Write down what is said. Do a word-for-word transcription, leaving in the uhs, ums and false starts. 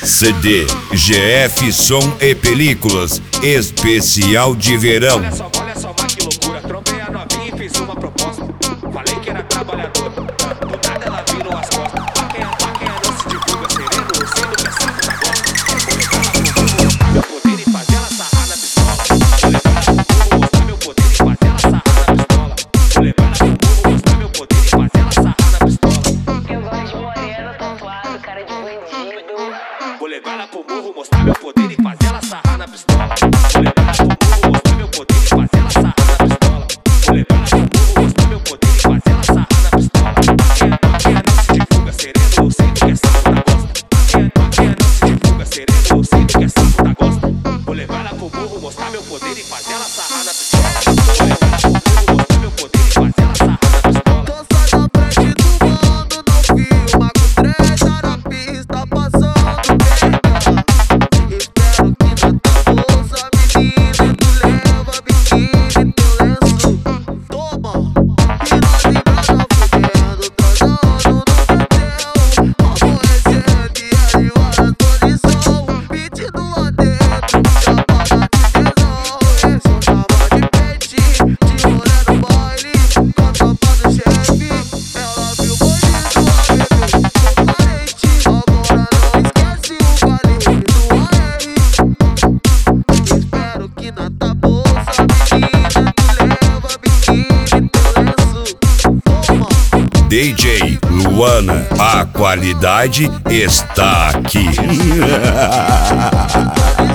C D G F Som e Películas Especial de Verão. Olha só, olha só, mas que loucura. Trombei a novinha e fiz uma proposta. Falei que era trabalhador, do nada ela virou as costas. Pra quem, pra quem não se divulga, sereno, eu sei do que é saco da gosta. Vou levar ela pro burro, mostrar meu poder e fazer ela sarrar na pistola. Vou levar ela pro burro, mostrar meu poder e fazer ela sarrar na pistola. Vou levar ela pro burro, mostrar meu poder e fazer ela sarrar na pistola. Eu gosto de moreno, tatuado, cara de bandido. Vou levar ela pro burro, mostrar meu poder e fazer ela sarrar na pistola. Vou levar ela pro burro, mostrar meu poder e fazer ela sarrar na pistola. Vou levar ela pro burro, mostrar meu poder e fazer ela sarrar na pistola. Quem é quem é não se divulga, sereno, eu sei do que é saco da gosta. Quem é quem é não se divulga, sereno, eu sei do que é saco da gosta. Vou levar ela pro burro, mostrar meu poder e fazer ela sarrar na pistola. Vou levar ela pro burro, mostrar meu poder e fazer ela sarrar na pistola. Tô só na frente do mundo, não filma com treta na pista, passando D J Luana, a qualidade está aqui.